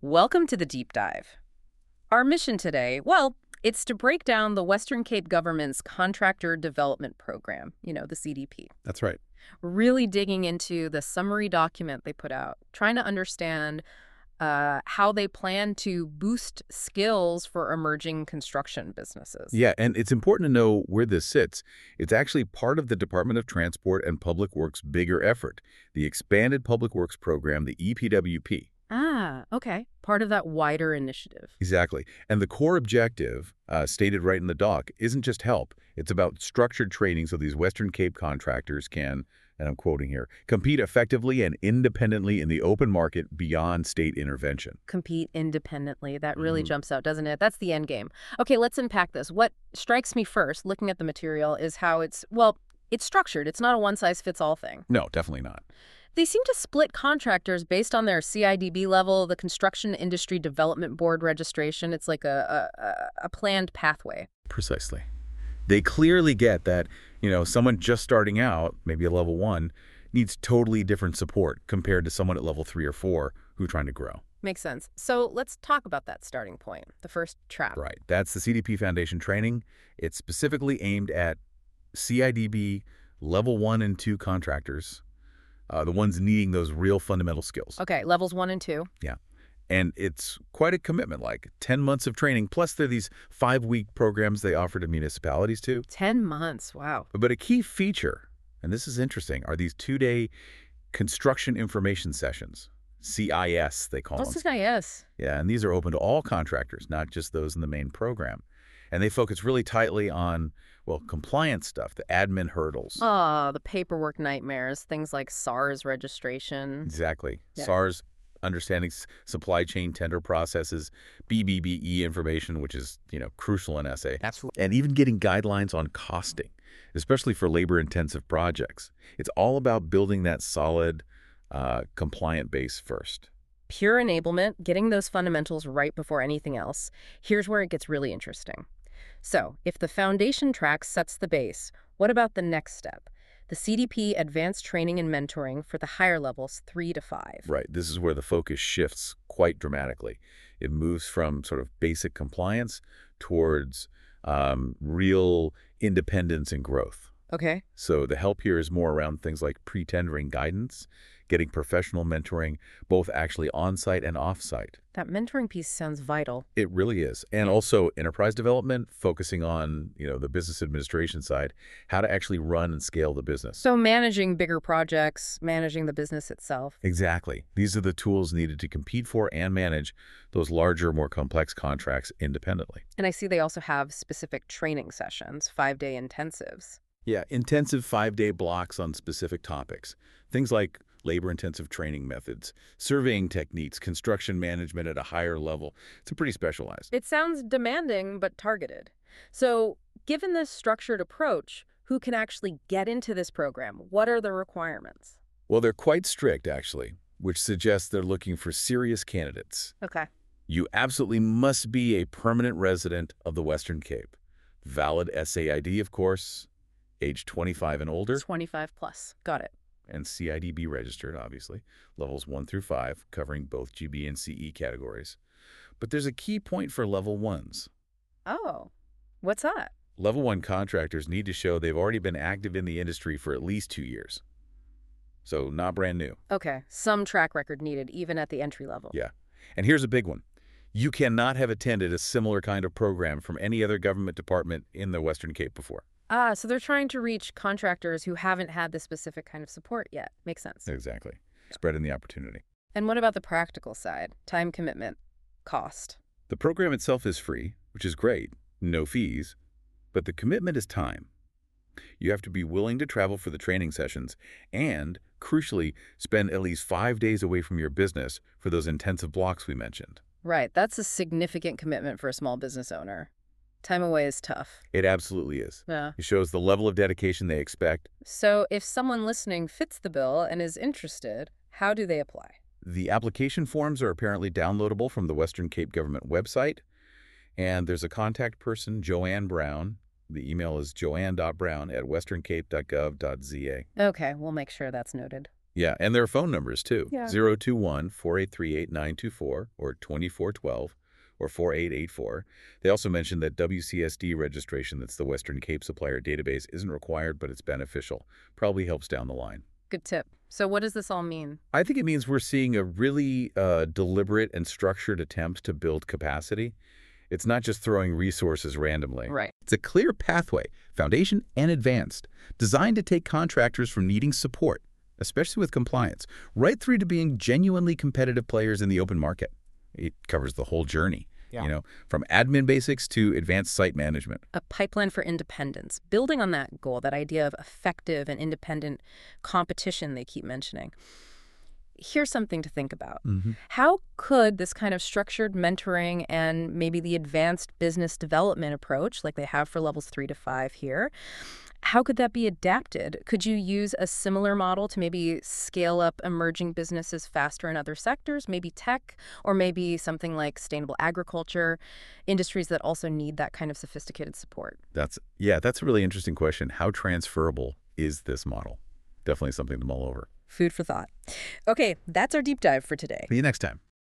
Welcome to the deep dive. Our mission today, well, it's to break down the Western Cape government's Contractor Development Program, the CDP. That's right. Really digging into the summary document they put out, trying to understand how they plan to boost skills for emerging construction businesses. Yeah, and it's important to know where this sits. It's actually part of the Department of Transport and Public Works' bigger effort, the Expanded Public Works Program, the EPWP. Ah, okay. Part of that wider initiative. Exactly. And the core objective, stated right in the doc, isn't just help. It's about structured training so these Western Cape contractors can, and I'm quoting here, compete effectively and independently in the open market beyond state intervention. Compete independently. That really jumps out, doesn't it? That's the end game. Okay, let's unpack this. What strikes me first, looking at the material, is how it's structured. It's not a one-size-fits-all thing. No, definitely not. They seem to split contractors based on their CIDB level, the Construction Industry Development Board registration. It's like a planned pathway. Precisely. They clearly get that, someone just starting out, maybe a level 1, needs totally different support compared to someone at level 3 or 4 who's trying to grow. Makes sense. So let's talk about that starting point, the first trap. Right. That's the CDP Foundation training. It's specifically aimed at CIDB level 1 and 2 contractors, the ones needing those real fundamental skills. Okay, levels 1 and 2. Yeah. And it's quite a commitment, like 10 months of training, plus there are these 5-week programs they offer to municipalities too. 10 months, wow. But a key feature, and this is interesting, are these 2-day construction information sessions, CIS they call them. What's CIS? Yeah, and these are open to all contractors, not just those in the main program. And they focus really tightly on, compliance stuff, the admin hurdles. Oh, the paperwork nightmares, things like SARS registration. Exactly. Yeah. SARS, understanding supply chain tender processes, BBBE information, which is, crucial in SA. Absolutely. And even getting guidelines on costing, especially for labor-intensive projects. It's all about building that solid, compliant base first. Pure enablement, getting those fundamentals right before anything else. Here's where it gets really interesting. So, if the foundation track sets the base, what about the next step? The CDP Advanced Training and Mentoring for the higher levels 3 to 5. Right. This is where the focus shifts quite dramatically. It moves from sort of basic compliance towards real independence and growth. Okay. So the help here is more around things like pre-tendering guidance, getting professional mentoring, both actually on-site and off-site. That mentoring piece sounds vital. It really is. And also enterprise development, focusing on, the business administration side, how to actually run and scale the business. So managing bigger projects, managing the business itself. Exactly. These are the tools needed to compete for and manage those larger, more complex contracts independently. And I see they also have specific training sessions, 5-day intensives. Yeah, intensive 5-day blocks on specific topics. Things like labor-intensive training methods, surveying techniques, construction management at a higher level. It's pretty specialized. It sounds demanding, but targeted. So, given this structured approach, who can actually get into this program? What are the requirements? Well, they're quite strict, actually, which suggests they're looking for serious candidates. Okay. You absolutely must be a permanent resident of the Western Cape. Valid SAID, of course, age 25 and older. 25 plus. Got it. And CIDB registered, obviously, levels 1 through 5, covering both GB and CE categories. But there's a key point for level 1s. Oh, what's that? Level 1 contractors need to show they've already been active in the industry for at least 2 years. So not brand new. Okay, some track record needed, even at the entry level. Yeah. And here's a big one. You cannot have attended a similar kind of program from any other government department in the Western Cape before. Ah, so they're trying to reach contractors who haven't had this specific kind of support yet. Makes sense. Exactly. Spreading the opportunity. And what about the practical side? Time commitment, cost. The program itself is free, which is great, no fees, but the commitment is time. You have to be willing to travel for the training sessions and, crucially, spend at least 5 days away from your business for those intensive blocks we mentioned. Right, that's a significant commitment for a small business owner. Time away is tough. It absolutely is. Yeah. It shows the level of dedication they expect. So if someone listening fits the bill and is interested, how do they apply? The application forms are apparently downloadable from the Western Cape government website. And there's a contact person, Joanne Brown. The email is joanne.brown@westerncape.gov.za. Okay, we'll make sure that's noted. Yeah, and there are phone numbers too. Yeah. 021-483-8924 or 2412 or 4884. They also mentioned that WCSD registration, that's the Western Cape Supplier Database, isn't required, but it's beneficial. Probably helps down the line. Good tip. So what does this all mean? I think it means we're seeing a really deliberate and structured attempt to build capacity. It's not just throwing resources randomly. Right. It's a clear pathway, foundation and advanced, designed to take contractors from needing support, especially with compliance, right through to being genuinely competitive players in the open market. It covers the whole journey, from admin basics to advanced site management. A pipeline for independence, building on that goal, that idea of effective and independent competition they keep mentioning. Here's something to think about. How could this kind of structured mentoring and maybe the advanced business development approach, like they have for levels 3 to 5 here, how could that be adapted? Could you use a similar model to maybe scale up emerging businesses faster in other sectors, maybe tech, or maybe something like sustainable agriculture, industries that also need that kind of sophisticated support? That's a really interesting question. How transferable is this model? Definitely something to mull over. Food for thought. Okay, that's our deep dive for today. See you next time.